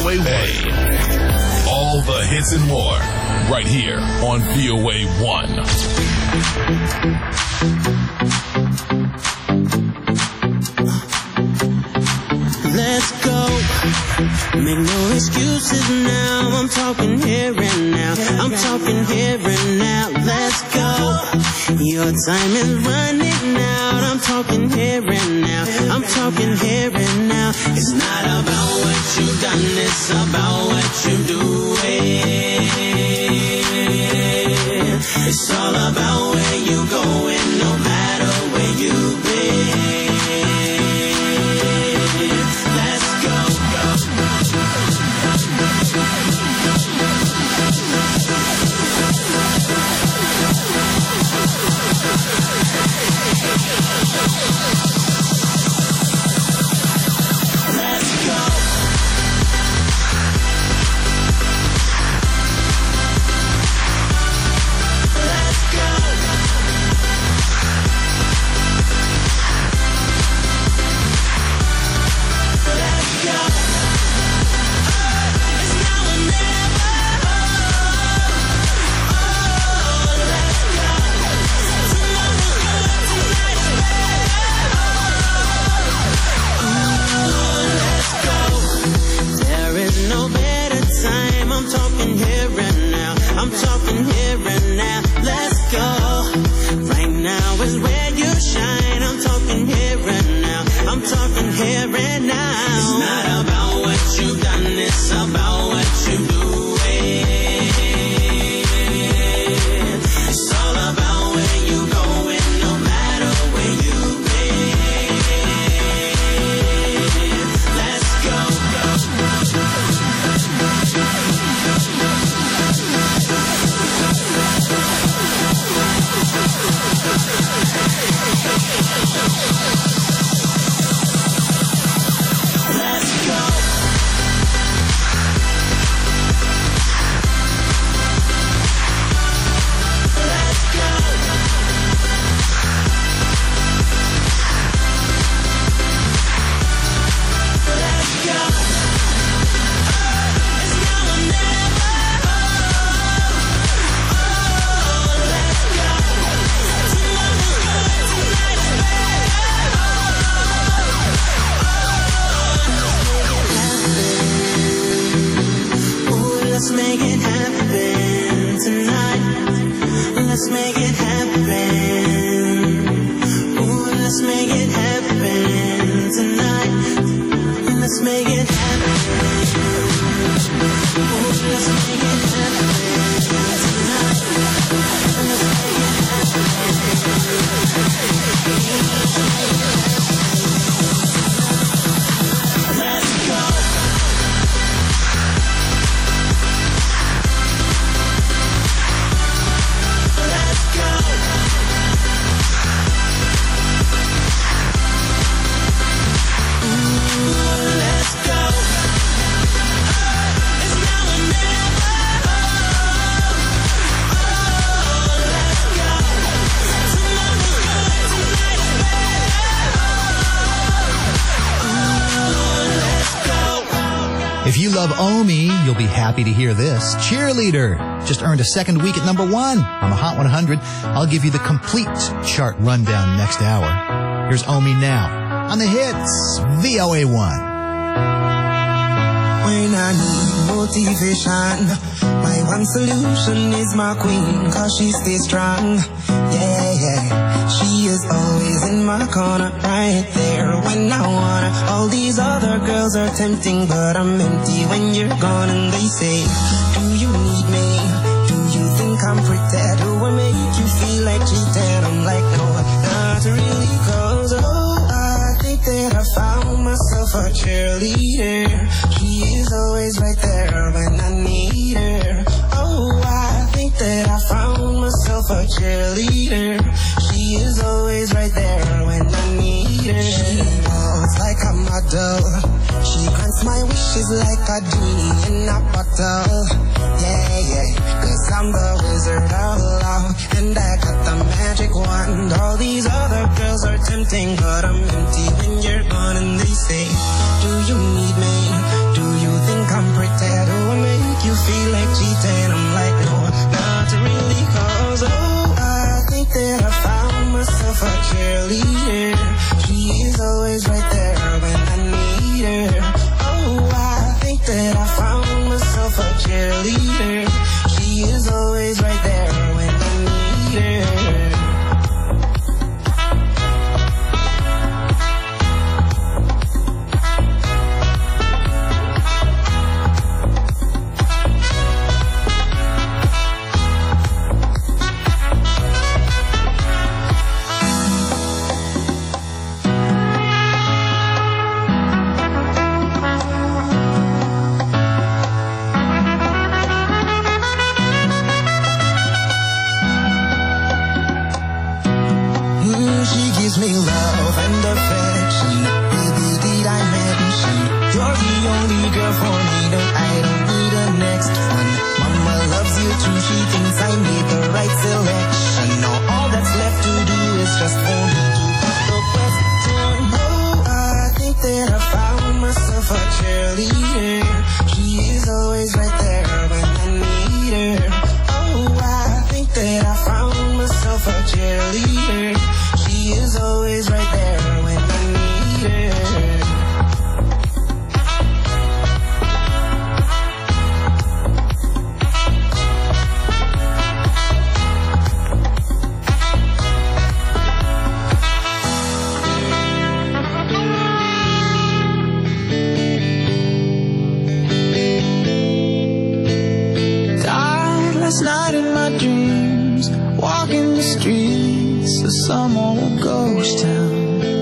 VOA 1. All the hits and more, right here on VOA 1. Let's go. Make no excuses now. I'm talking here and now. I'm talking here and now. Let's go. Your time is running out. I'm talking here and now. I'm talking here and now. It's not about what you've done, it's about what you're doing. It's all about where you're going, no matter where you've been. Let's go. I'm talking here and now. Let's go. Right now is where you shine. I'm talking here and now. I'm talking here and now. It's not about what you've done, it's about what you're doing. It's all about where you're going, no matter where you've been. Let's go. Let's make it happen tonight. Let's make it happen. Ooh, let's make it happen tonight. Let's make it happen. Ooh, let's make it happen tonight. Let's make it happen. Let's go. If you love Omi, you'll be happy to hear this. Cheerleader just earned a second week at number 1 on the Hot 100. I'll give you the complete chart rundown next hour. Here's Omi now on the hits, VOA 1. When I need motivation, my one solution is my queen, 'cause she stays strong. Yeah, yeah. She is always in my corner, right there when I wanna. All these other girls are tempting, but I'm empty when you're gone. And they say, do you need me? Do you think I'm pretty? Do I make you feel like cheating? I'm like, no, not really, 'cause I think that I found myself a cheerleader. She is always right there when I need her. Oh, I think that I found myself a cheerleader. She is always right there when I need her. She walks like a model. She grants my wishes like a genie in a bottle. Yeah, yeah, 'cause I'm the wizard of love, and I got the magic wand. All these other girls are tempting, but I'm empty when you're gone. And they say, do you need me? Do you think I'm pretty? every tattoo will make you feel like cheating. I'm like, no, not really, cause I think that I found myself a cheerleader. She is always right there when I need her. Oh, I think that I found myself a cheerleader. She is always right there when I need her. Me love and affection. Baby, did I mention you're the only girl for me? No, I don't need a next one. Mama loves you too. She thinks I made the right selection. Now all that's left to do is just for me to put the question. Oh, I think that I found myself a cheerleader. She is always right there when I need her. Oh, I think that I found myself a cheerleader. She is always right there when I need her. Died last night in my dreams, walking the streets of some old ghost town.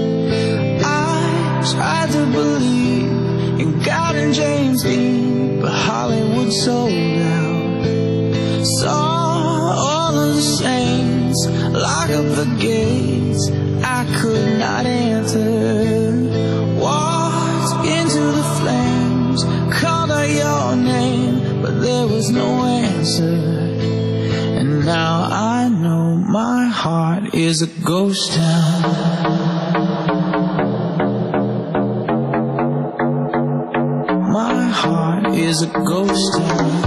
I tried to believe in God and James Dean, but Hollywood sold out. Saw all of the saints lock up the gates I could not enter. Walked into the flames, called out your name, but there was no answer. And now I know my heart is a ghost town. My heart is a ghost town.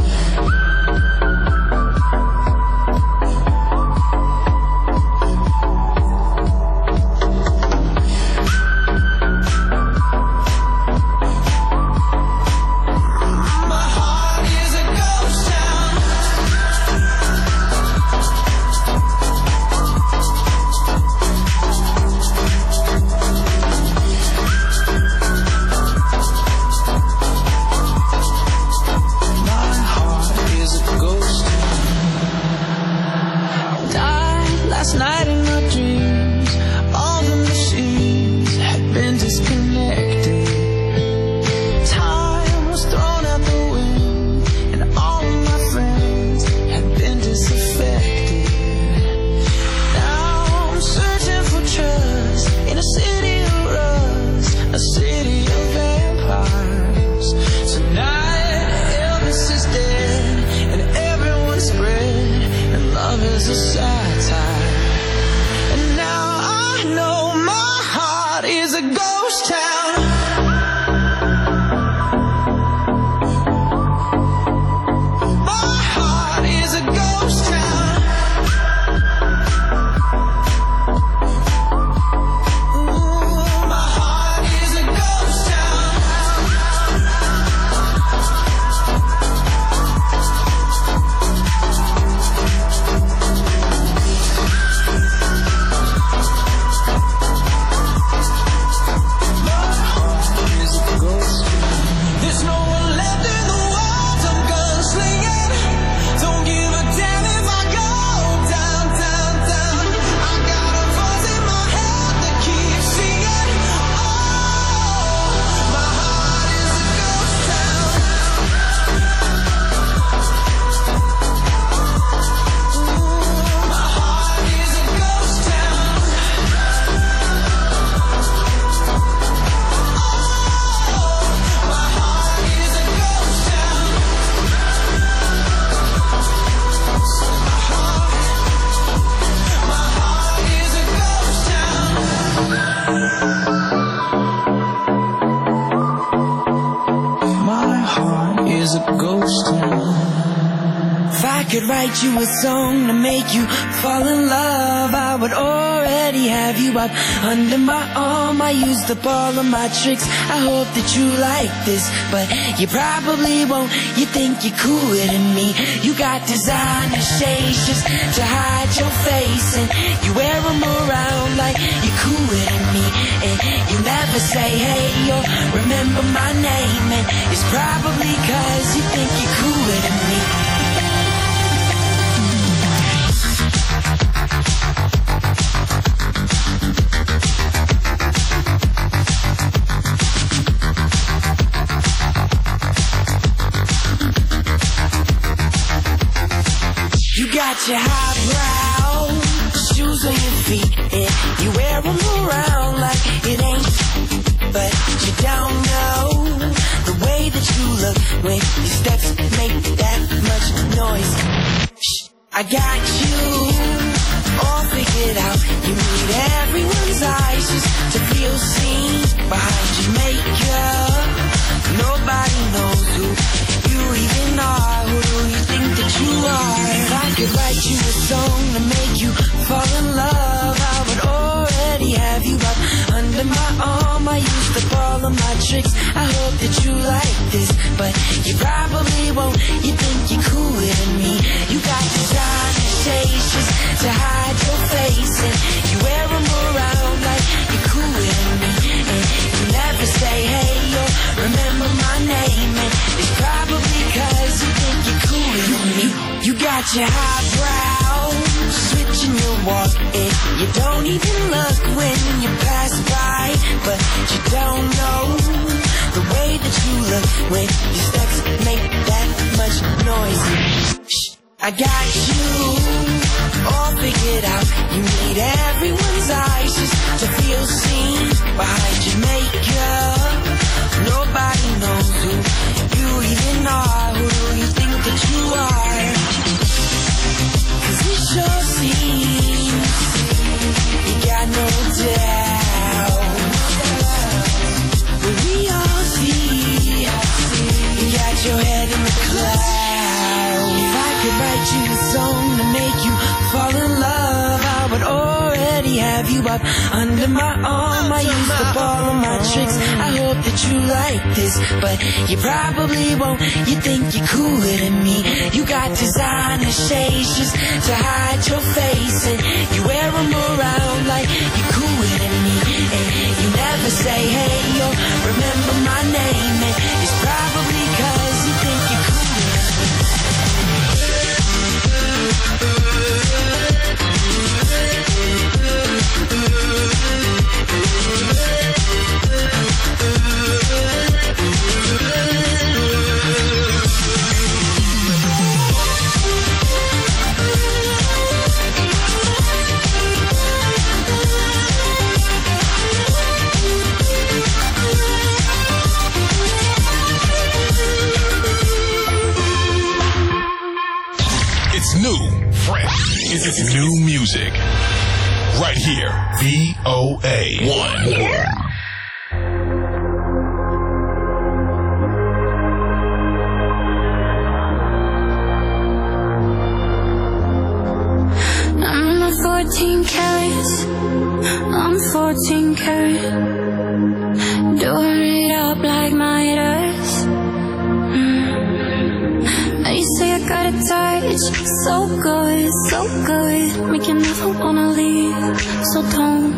as a ghost now. If I could write you a song to make you fall in love, I would already have you up under my arm. I used up all of my tricks, I hope that you like this, but you probably won't. You think you're cooler than me. You got designer shades just to hide your face, and you wear them around like you're cooler than me. And you never say hey or remember my name, and it's probably cause you think you're cooler than me. You got your highbrow shoes on your feet, and you wear them around like it ain't, but you don't know the way that you look when your steps make that much noise. Shh, I got you all figured out. You need everyone's eyes just to feel seen behind your makeup. Nobody knows who you even are. Who do you think that you are? If I could write you a song to make you fall in love, I would already have you up under my arm. I used up all of my tricks, I hope that you like this, but you probably won't. You think you're cooler than me. You got designer shades just to hide your face, and you wear them around like you're cooler than me. And you never say hey or remember my name, and it's probably cause you think you're cooler than me. You got your highbrow switching your walk, and you don't even look when you pass by, but you don't know the way that you look when your steps make that much noise. Shh, I got you all figured out. You need everyone's eyes just to feel seen behind your makeup. Nobody knows who you even are. Who do you think that you are? Cause it sure seems you got no doubt, but we all see you got your head in the clouds. If I could write you a song to make you fall in love, I would already have you up under my arm. I used up all of my tricks, I hope that you like this, but you probably won't. You think you're cooler than me. You got designer shades just to hide your face, and you wear them around like you're cooler than me. And you never say hey or remember my name, and it's probably cause you think you're cooler than me. It's new, fresh. It's new music. Right here. VOA1. I'm not 14 carats, I'm 14 karat. Door it up like Midas. Now you say I got a touch, so good, make you never wanna leave. So don't.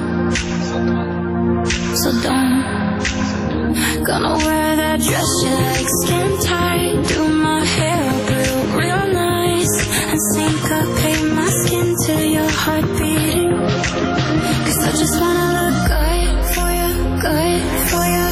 Gonna wear that dress you like, skin tight. Do my hair up real nice, and syncopate my skin to your heart beating. Cause I just wanna look good for you, good for you.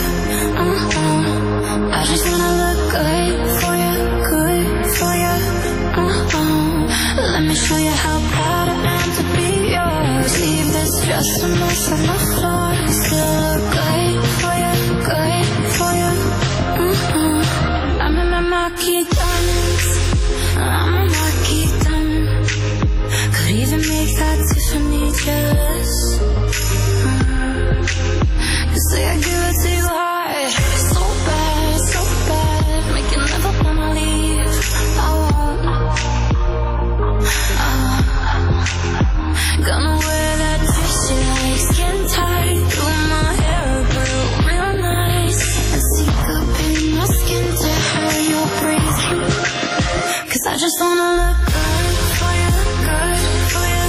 I just wanna look good for you, good for you. Let me show you how proud I am to be yours. Leave this dress a mess on the floor. Still look good for you, good for you. I'm in my marquee diamonds, I'm a marquee diamond. Could even make that Tiffany jealous. Cause say I give it to you hard, so bad, make you never wanna leave. look good for you, good for you.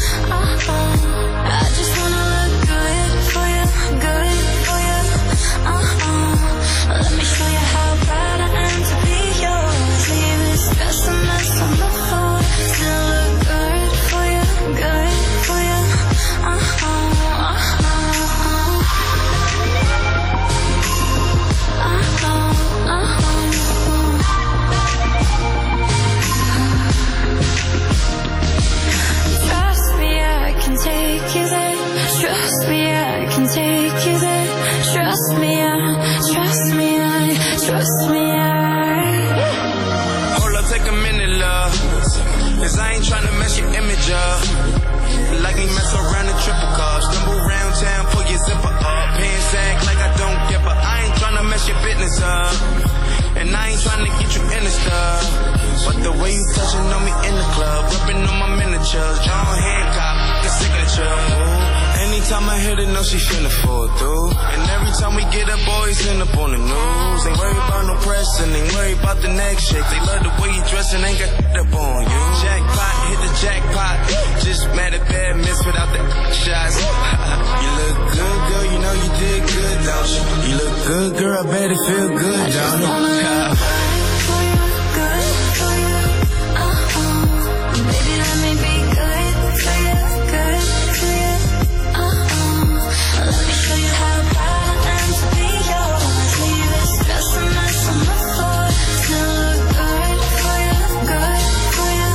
I just wanna look good for you, good for you. Let me show you how proud I am to be yours. Leave this stress and mess on the floor. Still look good for you, good for you. Trust me, I can take you there. Trust me, I can take you there. Trust me, trust me, trust me, Hold up, take a minute, love. Cause I ain't tryna mess your image up. Like me mess around in triple cups. Stumble around town, pull your zipper up. Pants sag like I don't give a. I ain't tryna mess your business up. And I ain't tryna get you in the stuff. But the way you touching on me in the club, ripping on my miniatures, John Hancock, the signature. Ooh. Anytime I hit it, know she finna fall through. And every time we get up, boys end up on the news. Ain't worried about no press and ain't worried about the next shake. They love the way you dress and ain't got up on you. Jackpot, hit the jackpot. Just mad at bad miss without the shots. You look good, girl, you know you did good, don't you? You look good, girl, I bet it feel good, don't it? baby, let me be good for you, good for you. Let me show you how proud I am to be yours. Leave this stress and mess on the floor. Still look good for you, good for you.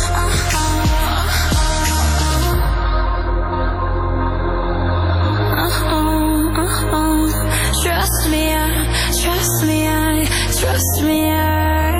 Trust me, trust me, trust me,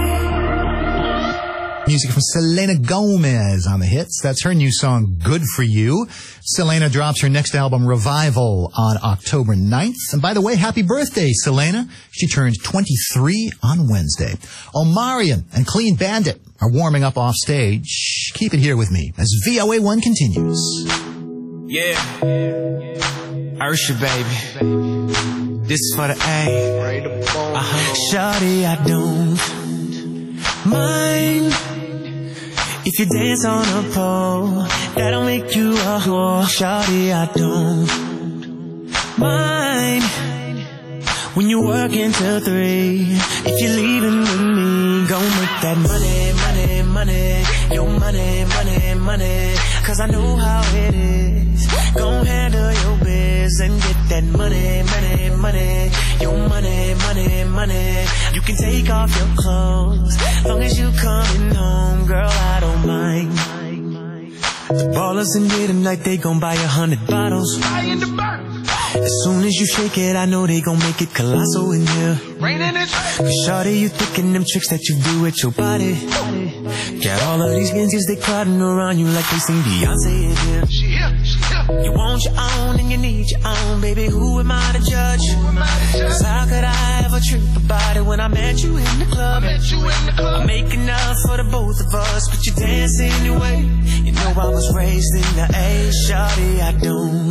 Music from Selena Gomez on the hits. That's her new song, Good For You. Selena drops her next album, Revival, on October 9th. And by the way, happy birthday, Selena. She turned 23 on Wednesday. Omarion and Clean Bandit are warming up off stage. Keep it here with me as VOA1 continues. Yeah. Ursha, baby. This is for the A. Shawty, I don't mind if you dance on a pole, that'll make you a whore. Shawty, I don't mind when you work until 3. If you're leaving with me, go make that money, money, money. Your money, money, money. Cause I know how it is. Gon' handle your biz and get that money, money, money. Your money, money, money. You can take off your clothes, long as you coming home, girl, I don't mind. The ballers in here tonight, they gon' buy 100 bottles. As soon as you shake it, I know they gon' make it colossal in here. Cause shawty, you thinking them tricks that you do with your body. Got all of these gangsters, they crowding around you like they sing Beyonce in here. You want your own and you need your own, baby, who am I to judge? Cause how could I ever trip about it when I met you in the club? I make enough for the both of us, but you dance anyway. You know I was raised in the A. Shawty, I don't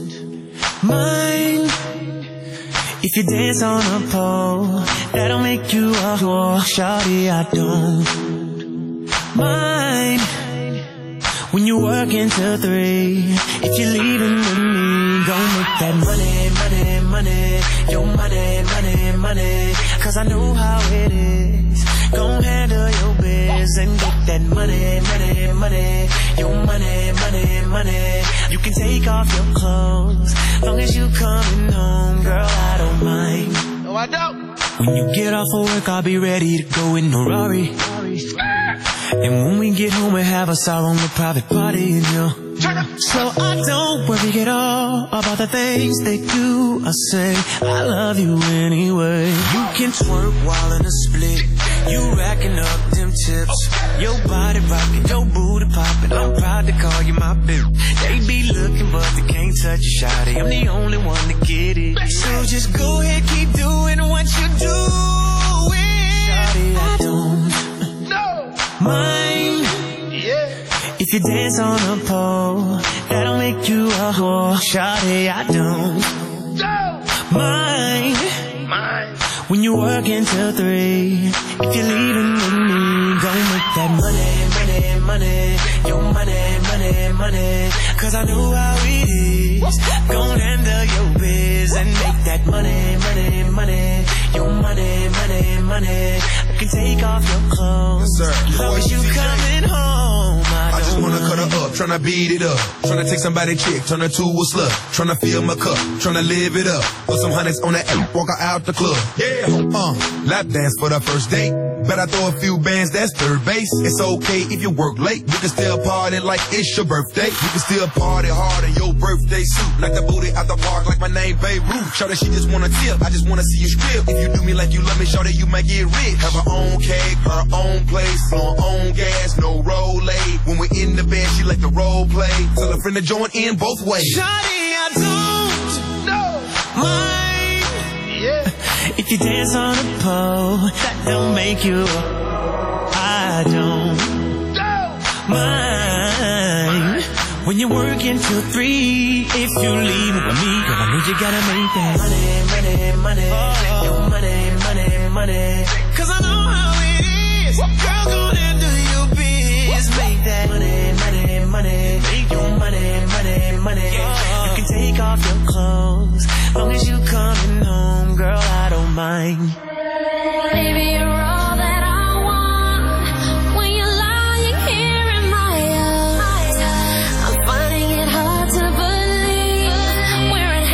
mind if you dance on a pole, that'll make you a whore. Shawty, I don't mind when you work until 3. If you're leaving with me, go make that money, money, money. Your money, money, money. Cause I know how it is. Gon' handle your biz and get that money, money, money. Your money, money, money. You can take off your clothes, long as you coming home, girl, I don't mind. No, I don't. When you get off of work, I'll be ready to go in a Rari. And when we get home, we'll have us our own private party, you know. So I don't worry at all about the things they do or say. I love you anyway. You can twerk while in a split. You racking up them tips. Your body rocking, your booty popping. I'm proud to call you my bitch. They be looking but they can't touch you, shawty. I'm the only one to get it. So just go ahead, keep doing what you're doing. Shawty, I don't mind if you dance on a pole, that'll make you a whore. Shawty, I don't mind when you work until 3. If you're leaving with me, go make that money, money, money, your money, money, money. Cause I know how it is. Gon' handle your biz and make that money, money, money. Your money, money, money. I can take off your clothes. Yes, sir. Long as you coming home. I just wanna cut her up, tryna beat it up. Tryna take somebody's chick, turn her to a slut. Tryna fill my cup, tryna live it up. Put some hundreds on that app, walk her out the club. Yeah, lap dance for the first date. Bet I throw a few bands, that's third base. It's okay if you work late. You can still party like it's your birthday. You can still party hard in your birthday suit. Like the booty out the park, like my name Beirut. Shawty, she just wanna tip, I just wanna see you strip. If you do me like you love me, shawty, you might get rich. Have her own cake, her own place, her own gas, no roll aid. When we're in the bed, she like the role play. Tell a friend to join in both ways. Shawty, I don't mind. If you dance on a pole, that don't make you. I don't mind when you're working till 3. If you leave it with me, girl, I know you gotta make that money, money, money. Your money, money, money. Cause I know how it is. Girl, go into your biz. Make that money, money, money. Make your money, money, money. You can take off your clothes, long as you coming home, girl, I don't mind. Baby, you're all that I want. When you're lying here in my arms, I'm finding it hard to believe we're in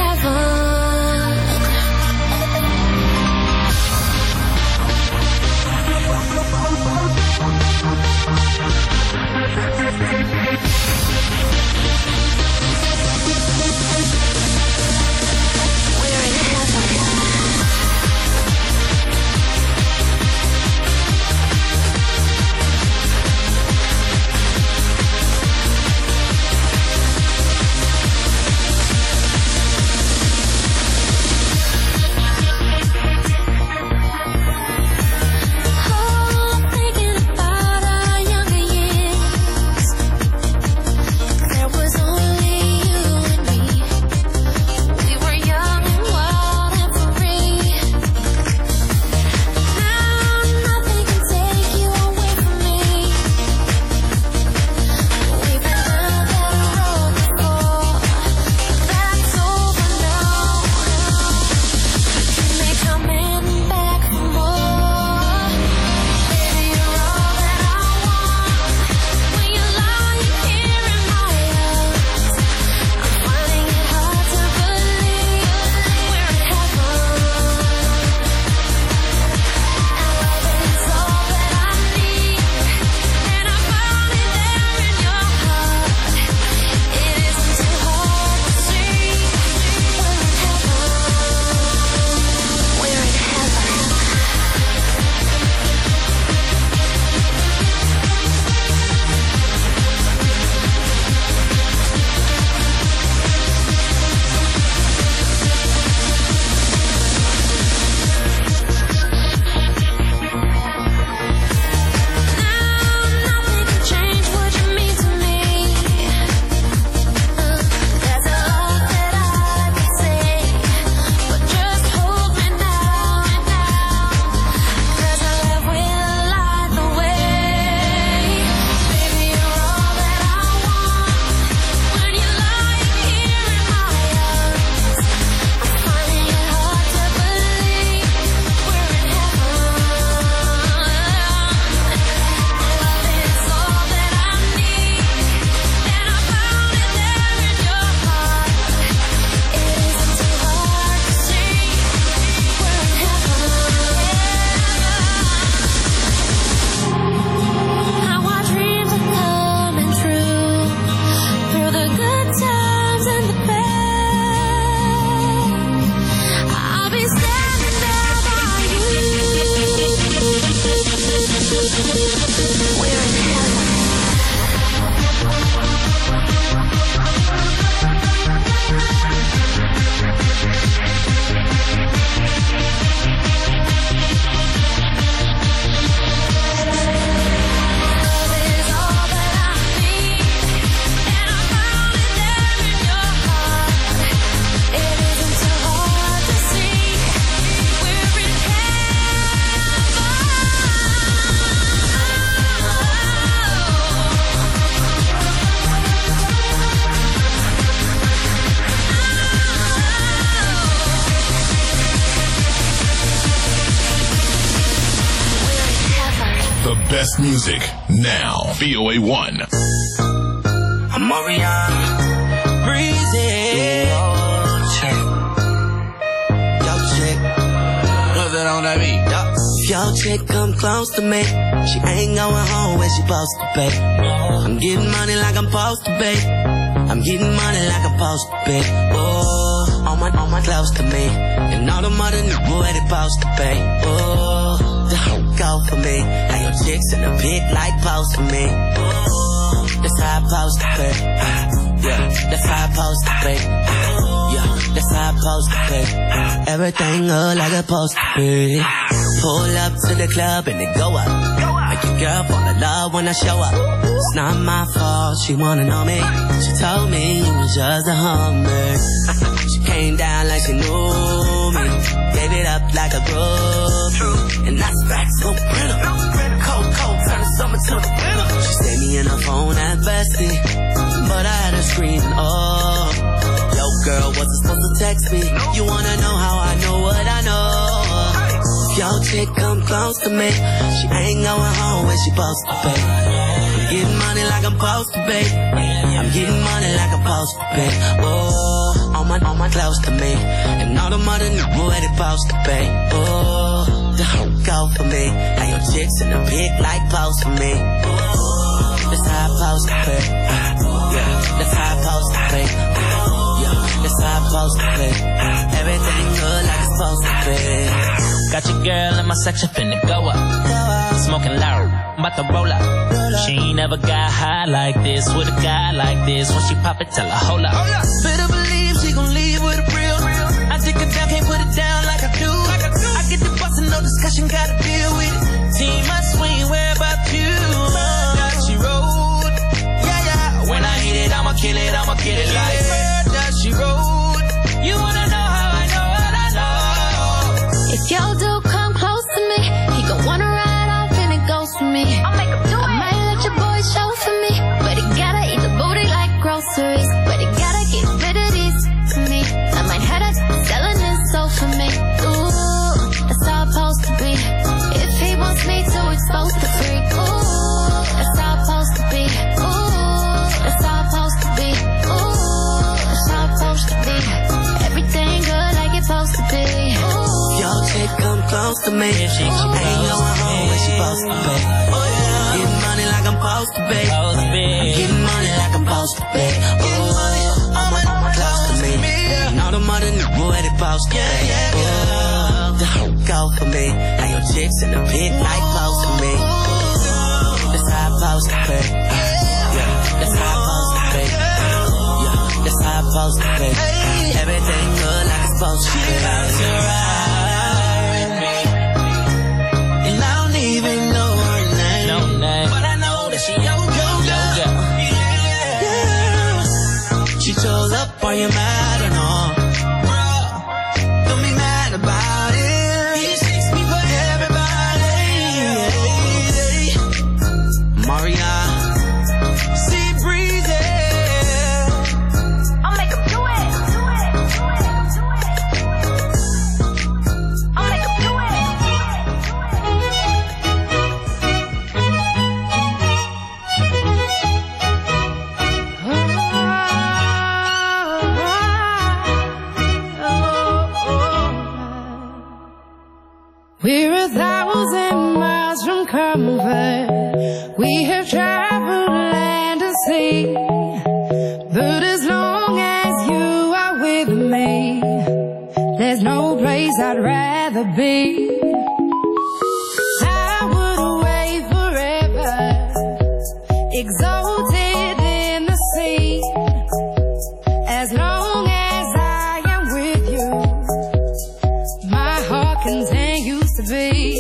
The best music now. VOA1. I'm Marion. Breezy. Check. Yo, chick. What's that on that beat? If your chick come close to me, she ain't going home where she supposed to be. I'm getting money like I'm supposed to be. I'm getting money like I'm supposed to be. Oh, all my close to me, and all the mother knew where they supposed to be. Oh, the whole go for me. Now your chicks in the pit like post to me. Oh, that's how I'm supposed to be. Yeah, that's how I'm supposed to be. Yeah, that's how I'm supposed to be. Everything look like it's supposed to be. Pull up to the club and it go up. Make your girl fall in love when I show up. It's not my fault, she wanna know me. She told me you was just a hummer. She came down like she knew me. Gave it up like a groove. And that's facts, no printer. Cold, turn the summer to the winter. She stayed me in her phone at bestie, but I had her screaming, oh. Yo girl, wasn't supposed to text me. You wanna know how I know what I know? If your chick come close to me, she ain't going home where she supposed to be. I'm getting money like I'm supposed to be. I'm getting money like I'm supposed to be. Oh, all my close to me, and all the mother knew where they supposed to be. Oh, the whole go for me. Now your chicks in the pit like post to me. Oh, that's how I'm supposed to be. Yeah, that's how I'm supposed to be. Yeah, that's how I'm supposed to be. Everything good like it's supposed to be. Got your girl in my section finna go up. Smoking loud, I'm about to roll up. She ain't never got high like this with a guy like this. When she pop it, tell her hold up. Better believe she gon' leave with a real. I take it down, can't put it down like I do. I get the bustin', no discussion, gotta deal with it. Team, I swing, where about you? That she rode. Yeah. When I hit it, I'ma kill it, I'ma get it like that she rode. You wanna know how I know what I know? If your dude come close to me, he gon' wanna ride off and it goes for me. I'll make him do it. I might let your boy show for me, but he gotta eat the booty like groceries. But he gotta get rid of these to me. I might have that selling his soul for me. Ooh, that's how I'm supposed to be. If he wants me to expose the freak, ooh, that's how I'm supposed to be. Ooh, that's how I'm supposed to be. Ooh, that's how I'm supposed to be. Everything good like it's supposed to be. Ooh. Your chick come close to me. She ain't going home where she supposed to be. Getting money like I'm supposed to be. Getting money like I'm supposed to be. Oh, all my close to me. And all the mother knew where they supposed to be. Oh, the whole go for me. Now your chick's in the pit like close to me. That's how I'm supposed to be. Yeah, that's how I'm supposed to be. Yeah, that's how I'm supposed to be. Everything good like it's supposed to be. And I don't even know her name. No name. But I know that she yo. Yeah. She chose up, are you mad or not? Bruh, don't be mad about it. He shakes me for everybody. Maria, see breezy. I'll make him do it. I'll make him do it. We're 1,000 miles from comfort. We have traveled land and sea. But as long as you are with me, there's no place I'd rather be. I would away forever, exalted in the sea. As long as I am with you, my heart continues to beat.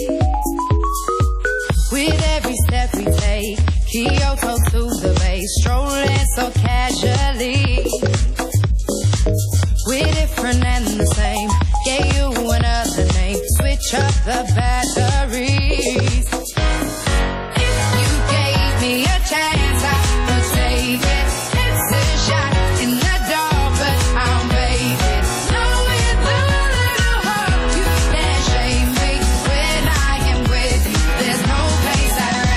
With every step we take, Kyoto to the bay, strolling so casually. We're different and the same, gave you another name, switch up the batteries. You gave me a chance, I would take it. It's a shot in the dark, but I'm baby. Knowing the little heart, you can't shame me. When I am with you, there's no place I'd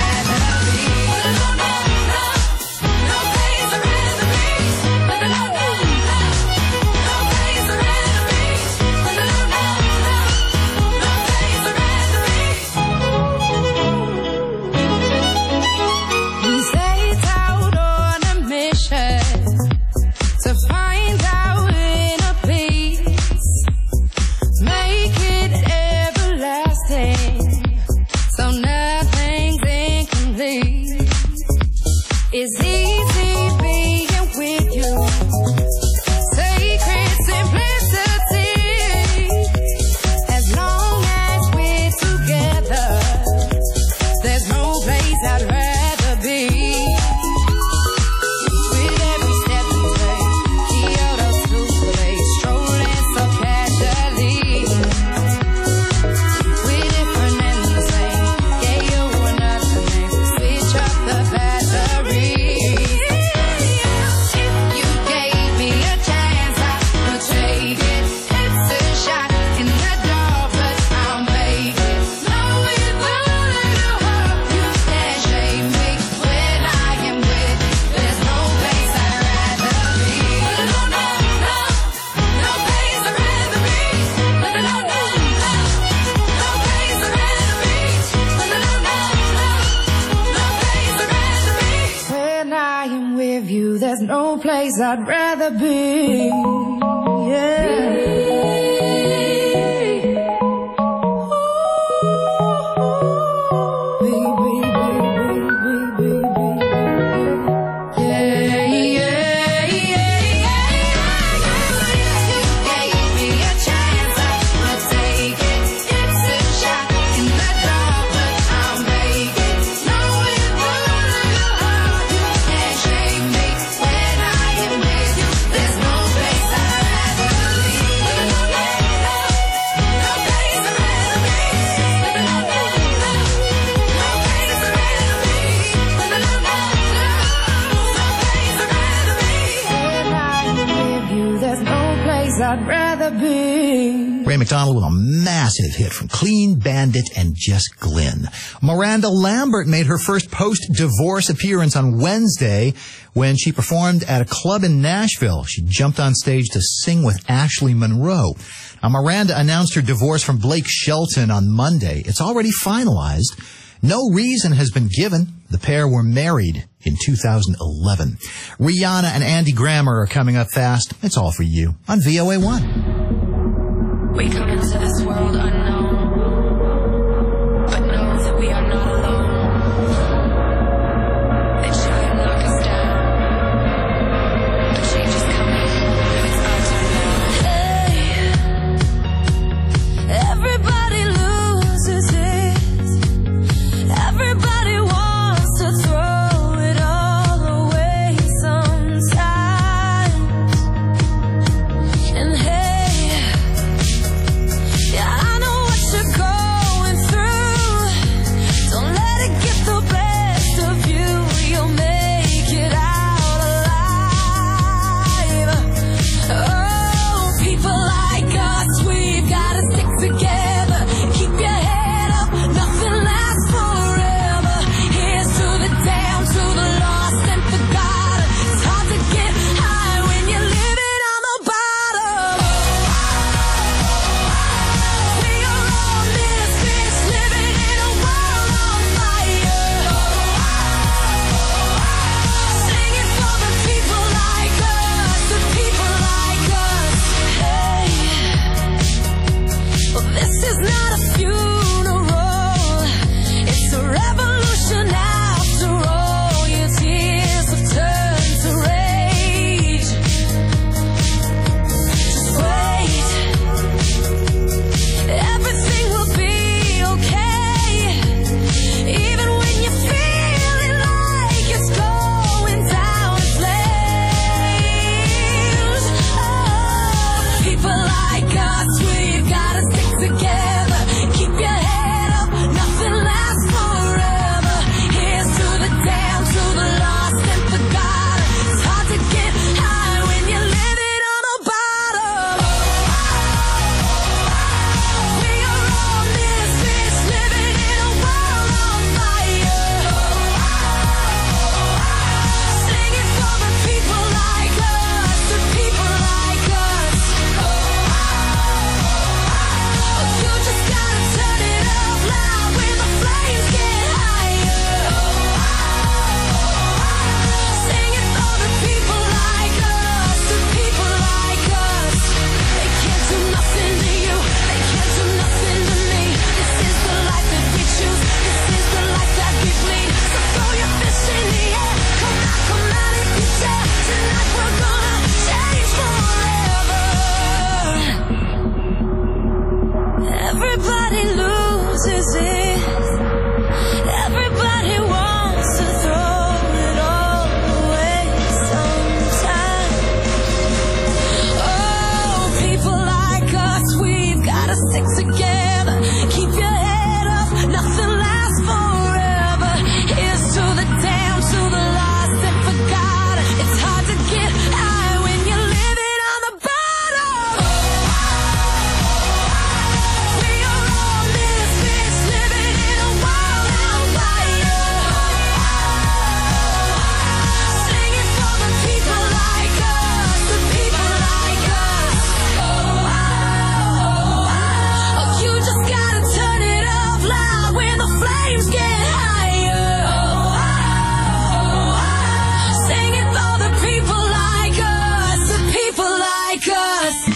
no place I'd rather be. Yeah. I'd rather be. Ray McDonald with a massive hit from Clean Bandit and Just Glynn. Miranda Lambert made her first post-divorce appearance on Wednesday when she performed at a club in Nashville. She jumped on stage to sing with Ashley Monroe. Now, Miranda announced her divorce from Blake Shelton on Monday. It's already finalized. No reason has been given. The pair were married in 2011. Rihanna and Andy Grammer are coming up fast. It's all for you on VOA1. We come into this world unknown, but know that we are not alone. They try to knock us down, but change is coming. It's our turn now. Hey, everybody loses it. Everybody wants to throw it all away sometimes. And hey, yeah, I know what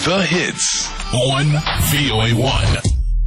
The hits on VOA1.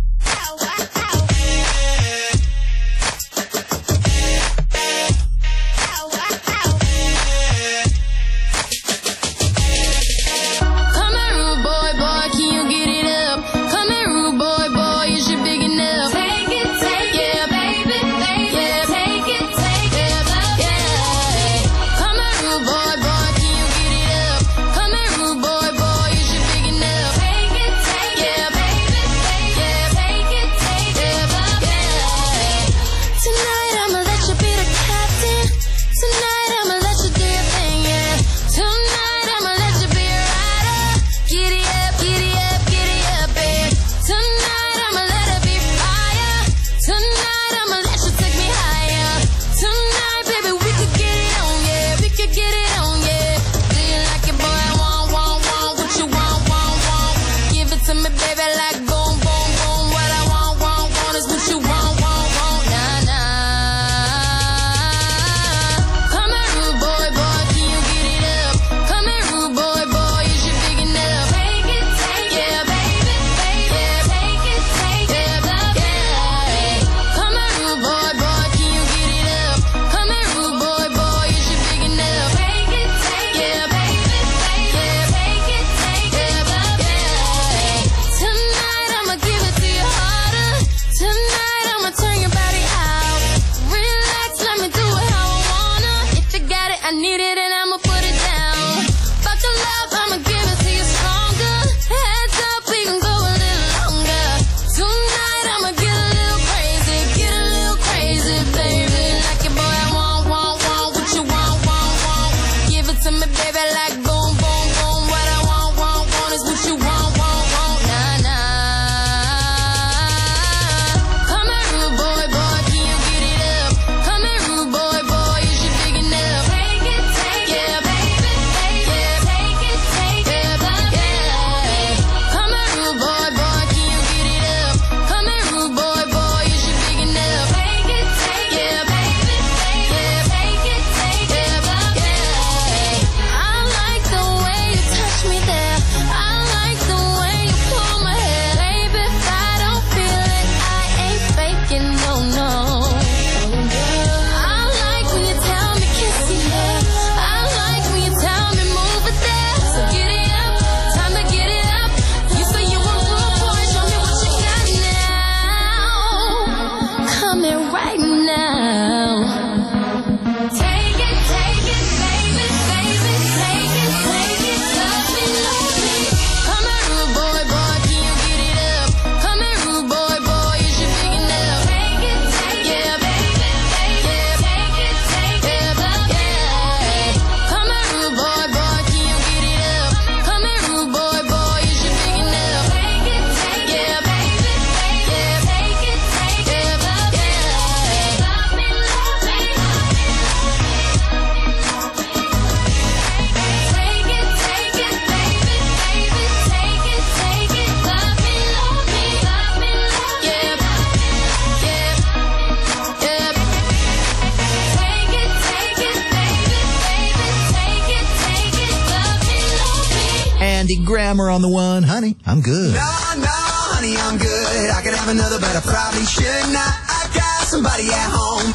Grammar on the one. Honey, I'm good. No, honey, I'm good. I could have another, but I probably should not. I got somebody at home.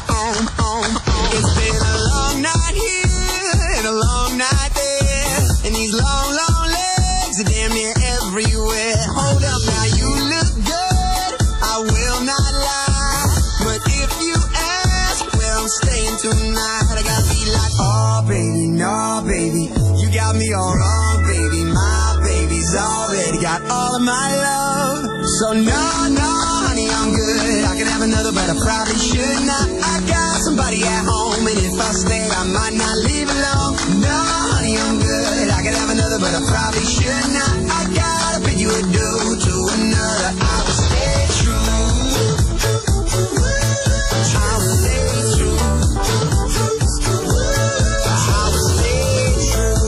It's been a long night here and a long night there, and these long, long legs are damn near everywhere. Hold up now, you look good, I will not lie, but if you ask where I'm staying tonight, I gotta be like, oh baby, no baby, you got me all wrong, baby. My baby's already got all of my love. So no, honey, I'm good. I could have another, but I probably should not. I got somebody at home, and if I stay, I might not leave alone. No, honey, I'm good. I could have another, but I probably should not. I gotta bid you adieu to another. I will stay true. I will stay true. I will stay true.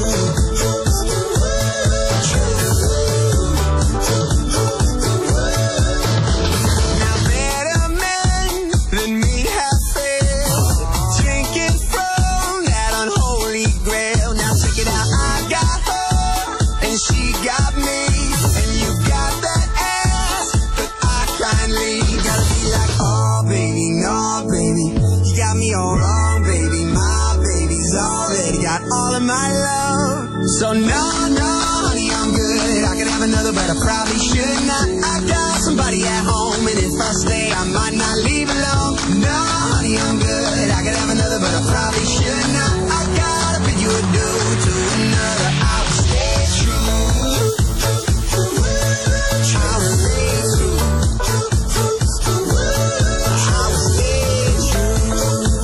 Now better men than me have failed, drinking from that unholy grail. Now check it out, I got her and my love. So no, honey, I'm good. I could have another, but I probably should not. I got somebody at home, and if I stay, I might not leave alone. No, honey, I'm good. I could have another, but I probably should not. I gotta bid you adieu to another. I will stay true. I will stay true. I will stay true.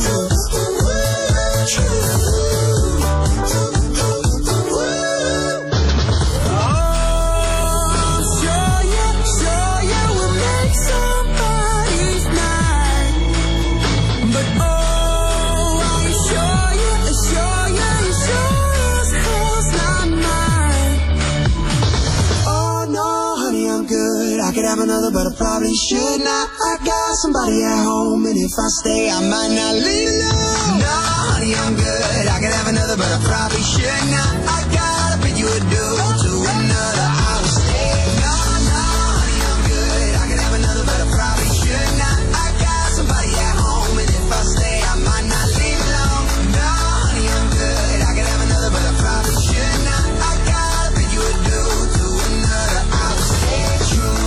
Another, but I probably should not. I got somebody at home, and if I stay, I might not leave alone. No, honey, I'm good. I could have another, but I probably should not. I gotta bid you adieu to another. I will stay. No, honey, I'm good. I could have another, but I probably should not. I got somebody at home, and if I stay, I might not leave alone. No, honey, I'm good. I could have another, but I probably should not. I gotta bid you adieu to another. I will stay true.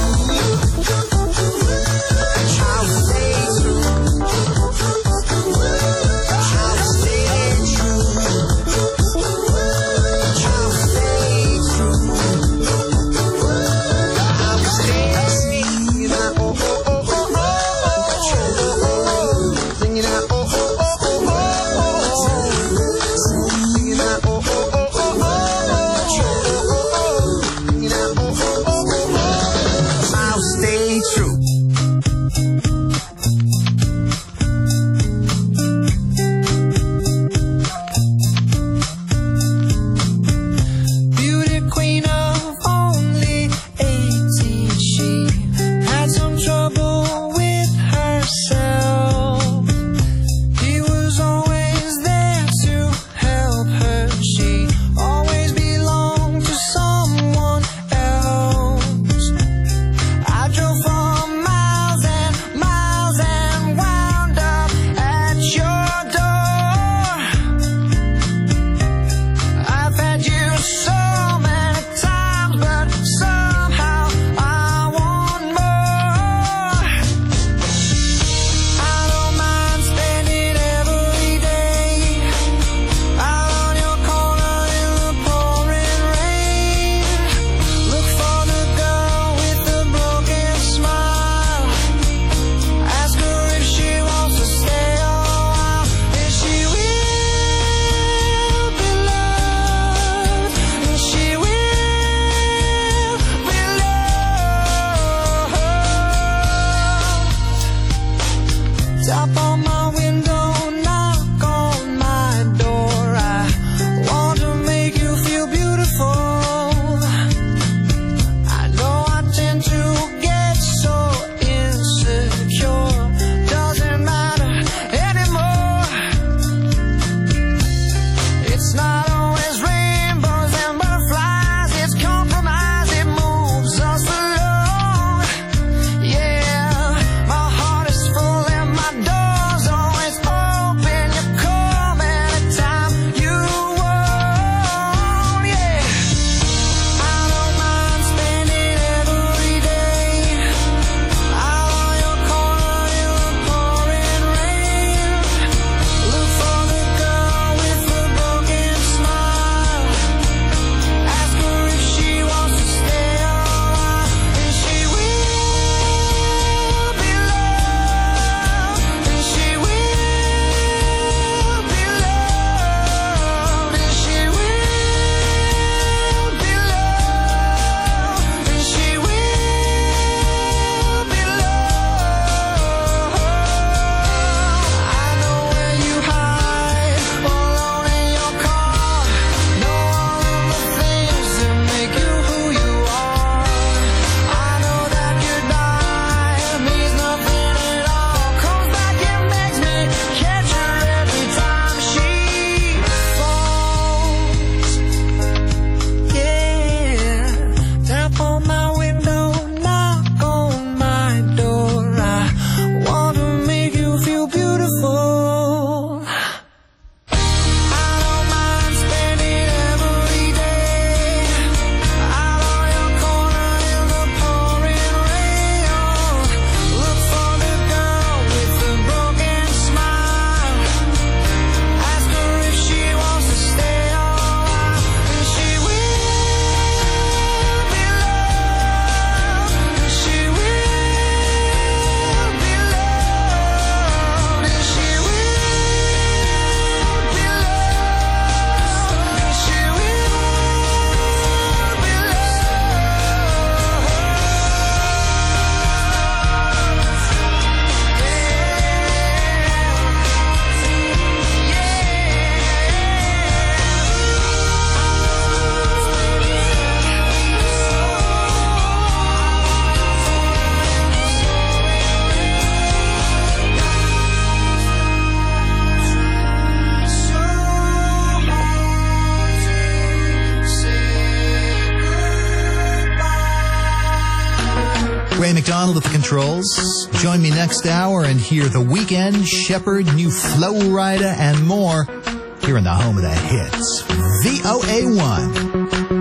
Doors McDonald at the controls. Join me next hour and hear The Weeknd, Shepherd, New Flow Rider, and more here in the home of the hits, VOA1.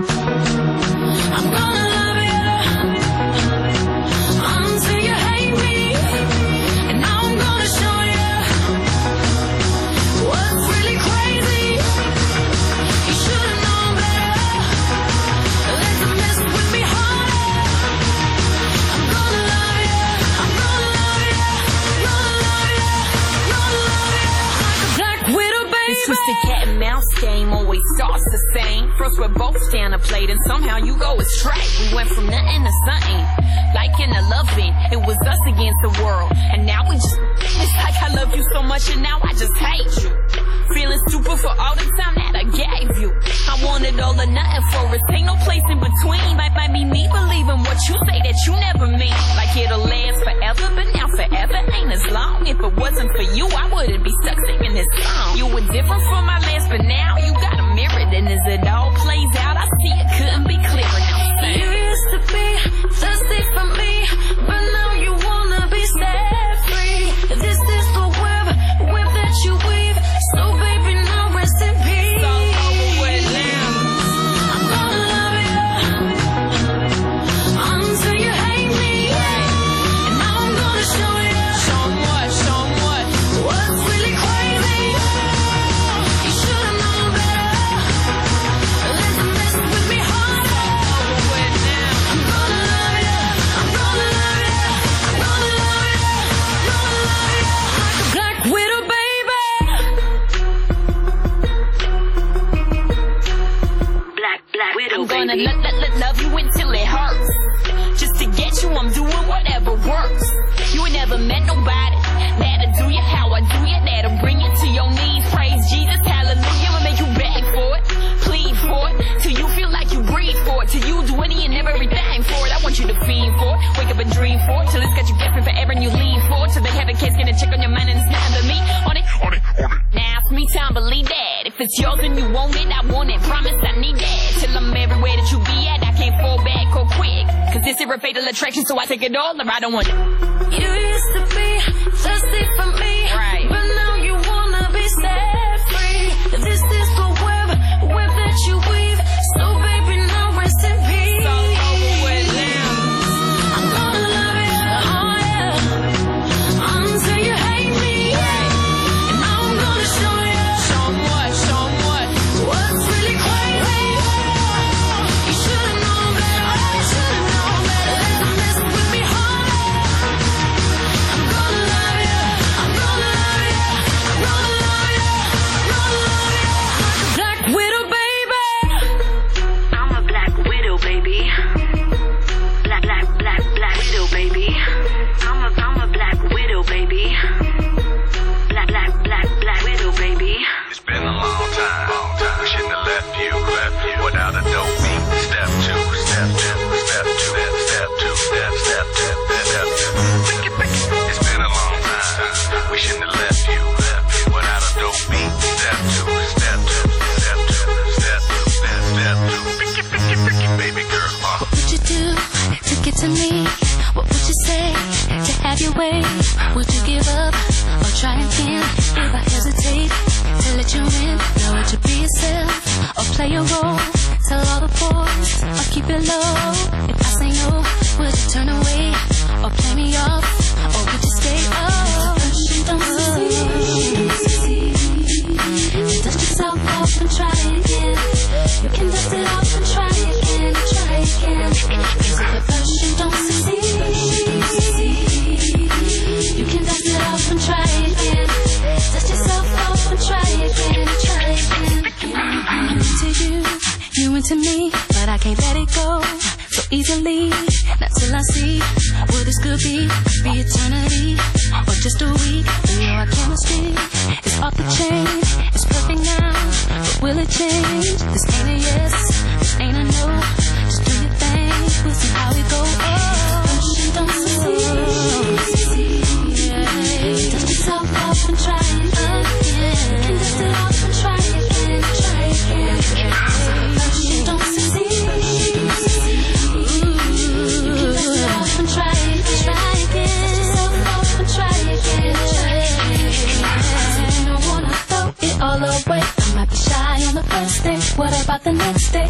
Twisted cat and mouse game always starts the same. First we're both down a plate and somehow you go astray. We went from nothing to something, like in a loving. It was us against the world, and now we just, it's like I love you so much and now I just hate you. Feeling stupid for all the time that I gave you. I wanted all or nothing for us, ain't no place in between. Might be me believing what you say that you never mean. Like it'll last forever, but now forever ain't as long. If it wasn't for you, I wouldn't be stuck singing this song. You were different from my last, but now you got a mirror. And as it all plays out, I see it couldn't be clearer. Now you used to be thirsty for me, but now you wanna be set free. This is the web that you weave. So baby, now rest in peace. It's all over with now. I'm gonna love you until you hate me, and now I'm gonna show you. Show 'em what, show 'em what. What's really crazy? You should've known better. Let them mess with me harder. Over with now. I'm gonna love you. I'm gonna love you. I'm gonna love you. I'm gonna love you like a black widow, baby. Black widow, I'm gonna baby. love you until it hurts. Just to get you, I'm doing whatever works. You ain't never met nobody that'll do you how I do you, that'll bring you to your knees. Praise Jesus, hallelujah, and make you beg for it, plead for it, till you feel like you breathe for it, till you do any and everything for it. I want you to fiend for it, wake up and dream for it, till it's got you guessing forever and you lean for it, till they have a case, get a check on your mind and it's nothing but me on it. Now it's me time, believe that. If it's yours and you want it, I want it. Promise I need that. Till I'm everywhere that you be at, I can't fall back or quick. Cause this is a fatal attraction, so I take it all or I don't want it. You used to be thirsty for me, Right. but now you wanna be set free. This is the web that you weave. So baby, now rest in peace. It's all over with now. I'm gonna love you, oh yeah, until you hate me, and now I'm gonna show you. Show 'em what, show 'em what. What's really crazy? You should've known better. You should've known better. Let them mess with me harder. I'm gonna love you. I'm gonna love you. I'm gonna love you. I'm gonna love you like a black widow, baby. I'm a black widow, baby. Black widow, baby. I'm a black widow, baby. Black widow, baby. It's been a long time. We shouldn't have left you without a dope beat. Step two, step two, step two, step two, step two, step two. It's been a long time. We shouldn't have left you without a dope beat. Step two, step two, step two, step two, step two. Baby girl, What would you do to get to me? What would you say to have your way? Would you give up or try again? If I hesitate to let you in, now would you be yourself or play your role? Tell all the boys or keep it low. If I say no, would you turn away or play me off? Or would you stay up? Don't succeed. Dust yourself off and try again. You can dust it off and try again, try again. Cause if the version don't succeed, you can dust it off and try again. Dust yourself off and try again, try again. I'm into you into me, but I can't let it go so easily. Not till I see what this could be eternity or just a week. You know our chemistry is off the chain. It's perfect now, but will it change? This ain't a yes, this ain't a no. Just do your thing, we'll see how we go. Oh, don't succeed. Dust yourself off and try again. Can dust it off and try again, try again. Don't succeed. You can dust it off and try again. all the way. I might be shy on the first day. What about the next day?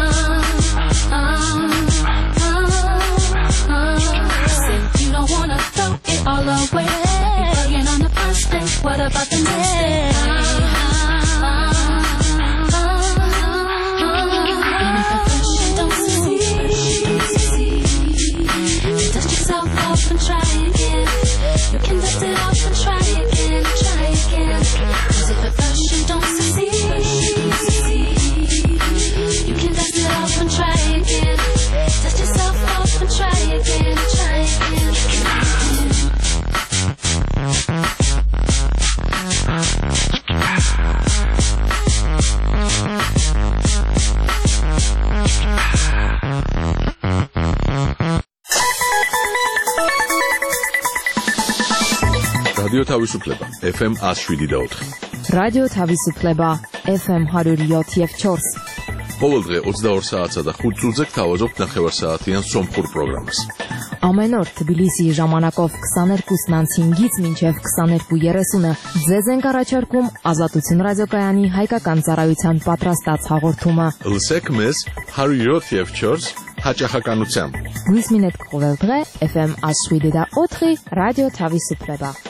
Say you don't wanna throw it all away. Be bugging on the first day. What about the next day? And if at first you don't succeed, dust yourself off and try again. You can dust it off and try again, try again. 'Cause if at first you don't succeed, you can dust it off and try again. Dust yourself off and try again, try again. რადიო თავისუფლება FM 107.4 რადიო თავისუფლება FM 107.4 ყოველ დღე 22 საათსა და 5 წუთზე გთავაზობთ ნახევარსაათიან სომხურ პროგრამას. Ամեն օր Թբիլիսիի ժամանակով 22-ից 5-ից մինչև 22:30 ձեզ ենք առաջարկում Ազատություն ռադիոկայանի հայկական ծառայության պատրաստած հաղորդումը։ Լսեք մեզ 107.4 հաճախականությամբ։ Հույս մինետ կողել დღե FM 107.4 ռադիո Թավիսուպլեբա։